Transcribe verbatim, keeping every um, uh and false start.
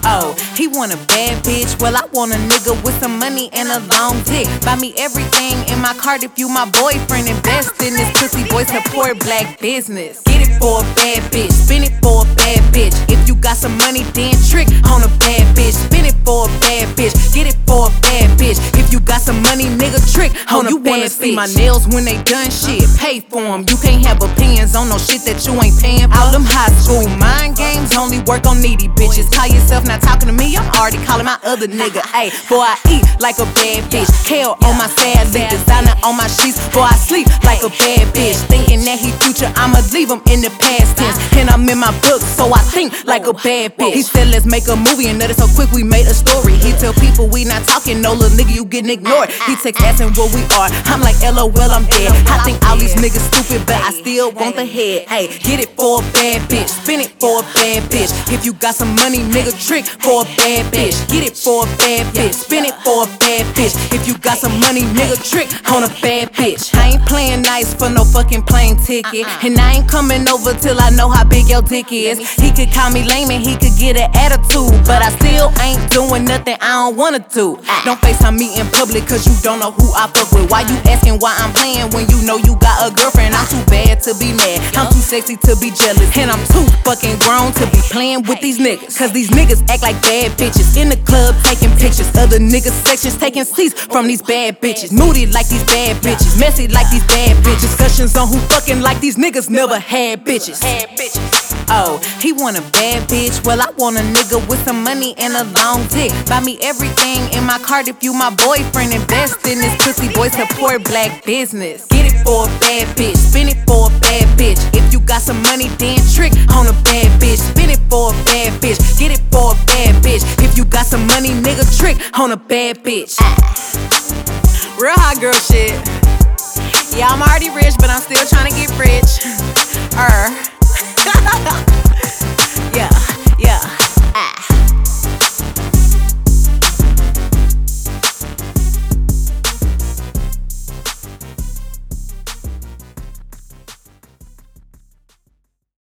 Oh, he want a bad bitch. Well, I want a nigga with some money and a long dick. Buy me everything in my cart if you my boyfriend. Invest in this pussy, boy, support black business. Get it for a bad bitch, spend it for a bad bitch. If you got some money, then trick on a bad bitch. Spend it for a bad bitch, get it for a bad bitch. If you got some money, nigga, trick on oh, a you bad wanna bitch. See my nails when they done shit, pay for them. You can't have opinions on no shit that you ain't paying for. All them high school mind games only work on needy bitches. Call yourself not talking to me, I'm already calling my other nigga. Ayy, boy, I eat like a bad bitch. Kale on my sad lip, designer on my sheets. Boy, I sleep like a bad bitch. Thinking that he future, I'ma leave him in the past tense. And I'm in my book, so I think like a bad bitch. He said let's make a movie and notice so quick we made a story. He tell people we not talking, no little nigga, you getting ignored. He text asking what we are, I'm like LOL, I'm dead. I think all these niggas stupid, but I still want the head. Ayy, get it for a bad bitch, spin it for a bad bitch. If you got some money, nigga, trick for a bad bitch. Get it for a bad bitch, spin it for a bad bitch. If you got some money, nigga, trick on a bad bitch. I ain't playing nice for no fucking plane ticket, and I ain't coming over till I know how big your dick is. He could call me lame and he could get an attitude, but I still ain't doing nothing I don't wanna do. Don't FaceTime me in public cause you don't know who I fuck with. Why you asking why I'm playing when you know you got a girlfriend? I'm too bad to be mad, I'm too sexy to be jealous, and I'm too fucking grown to be playing with these niggas. Cause these niggas act like bad bitches, in the club taking pictures, other niggas sections taking seats from these bad bitches. Moody like these bad bitches, messy like these bad bitches. Discussions on who fucking like these niggas never had bitches. Oh, he want a bad bitch. Well, I want a nigga with some money and a long dick. Buy me everything in my cart if you my boyfriend. Invest in this pussy, boy, support black business. Get it for a bad bitch, spend it for a bad bitch. If you got some money, then trick on a bad bitch. Spend it for a bad bitch, get it for a bad bitch. If you got some money, nigga, trick on a bad bitch. Real hot girl shit. Yeah, I'm already rich, but I'm still trying to get rich. Er.